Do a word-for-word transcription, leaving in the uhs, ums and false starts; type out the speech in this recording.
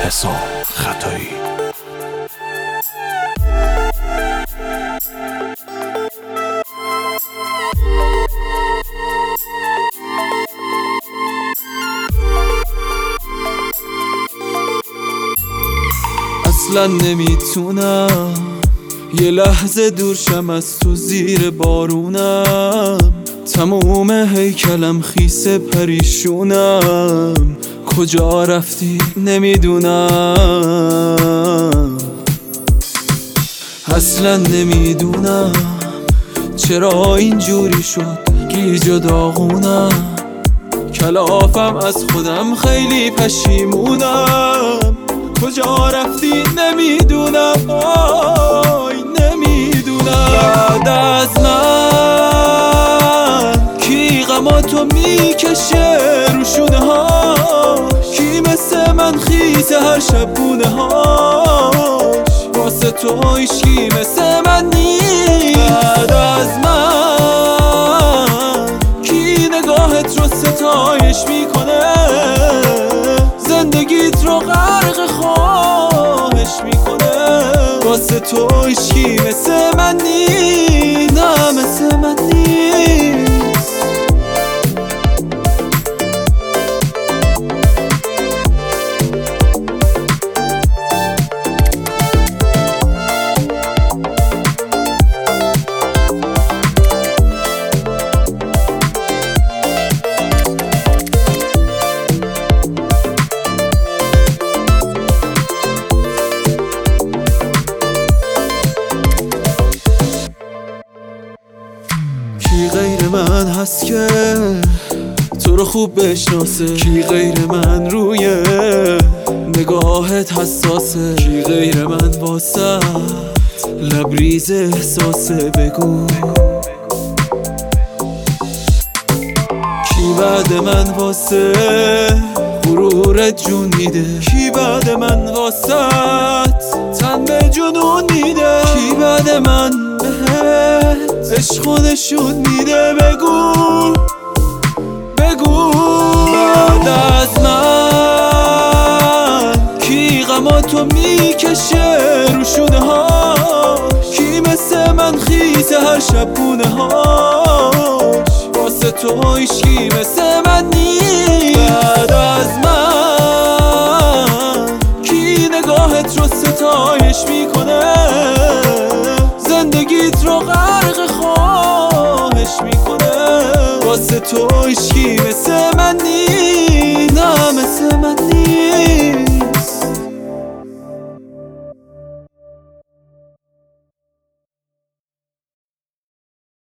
حسام خطایی. اصلا نمیتونم یه لحظه دور شم از تو، زیر بارونم تموم هیکلم خیس پریشونم. کجا رفتی نمیدونم، اصلا نمیدونم چرا اینجوری شد، گیج و داغونم. کلافم از خودم خیلی پشیمونم. کجا رفتی نمیدونم، آی نمیدونم. بعد از من کی غماتو میکشه رو شونه ها، کی مثل من خیزه هر شب بونه هاش. واسه تو هیچکی مثل من نیست. بعد از من کی نگاهت رو ستایش میکنه، زندگیت رو غرق خواهش میکنه. واسه تو هیچکی مثل من نیست، نه مثل من نیست. کی غیر من هست که تو رو خوب بشناسه، کی غیر من روی نگاهت حساسه، کی غیر من واسه لبریز احساسه. بگو کی بعد من واسه غرورت جون میده، کی بعد من واسه تن به جنون میده، کی بعد من عشق و نشون میده. بگو بگو بعد از من کی غماتو میکشه رو شونه ها، کی مثل من خیزه هر شب بونه هاش. واسه تو هیچکی مثل من نیست. بعد از من کی نگاهت رو ستایش میکنه، زندگیت رو غرق خواهش میکنه. واسه تو هیچکی مثل